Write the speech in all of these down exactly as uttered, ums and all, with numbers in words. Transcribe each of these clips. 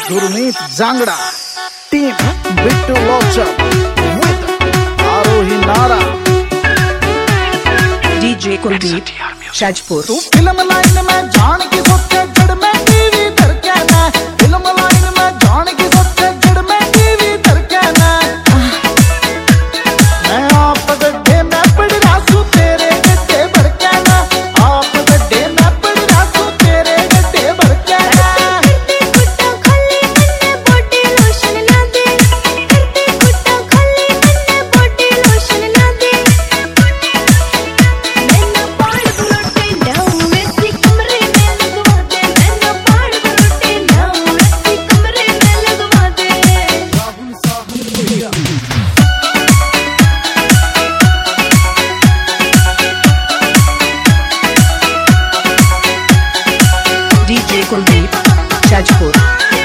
Gurmeet Jangra, team Bittu Lochan with Arohi नारा, DJ Kuldeep शाजपुर। तू film line में जान की सोचे जड़ में टीवी धर के ना, फिल्म लाइन में जान की सोचे जड़ में टीवी धर के ना, मैं आप गड्ढे में पड़ रहा सू तेरे गड्ढे भर के ना, आप गड्ढे में पड़ रहा सू तेरे गड्ढे भर के ना। डीजे कुलदीप शाजपुर।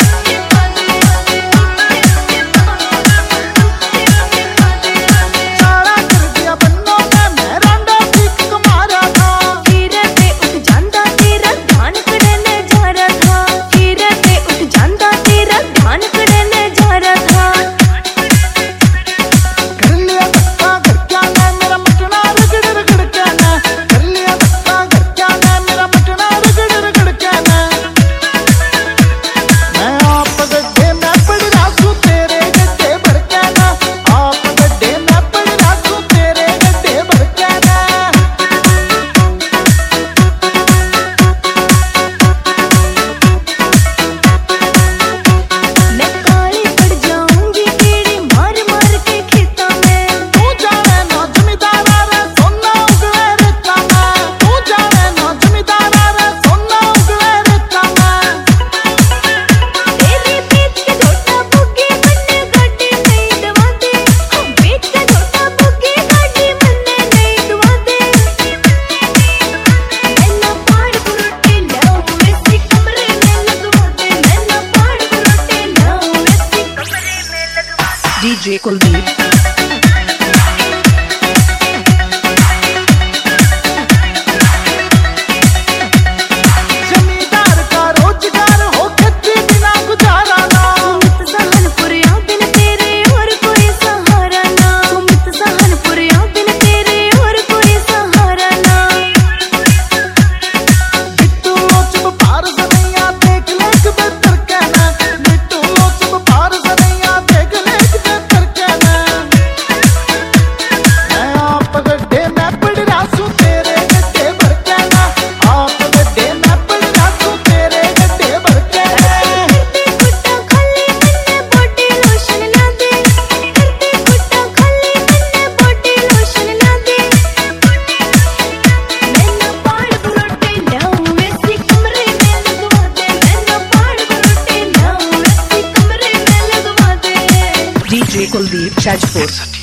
डीजे कुलदीप जमींदार का रोजगार हो खेती बिना गुजारा ना, सहनपुरिया बिन तेरे और कोई सहारा ना, सहनपुरिया बिन तेरे और कोई सहारा ना। बिट्टू लोचन पार सनैया देख लेक बेहतर कहना, बिट्टू लोचन पार सनैया देख लेक बेहतर कहना, मैं आप गड्ढे में पड़ रहा सू तेरे गड्ढे भर कहना, आप गड्ढे में पड़ रहा सू तेरे गड्ढे भर कहना। कुट्टा खाली मैंने बॉडी लोशन ना दे, करते कुट्टा खाली मैंने बॉडी लोशन ना दे, मैंने पाड़ बुरोटे लाऊं वैसी कमरे में लगवा दे, मैंने पाड़ बुरोटे लाऊं वैसी कमरे में लगवा दे। डीजे कुलदीप शाजपुर।